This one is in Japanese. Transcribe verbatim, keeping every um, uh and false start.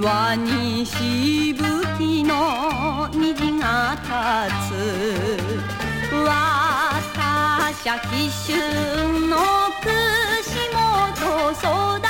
輪にしぶきの虹が立つ私は紀州の串本育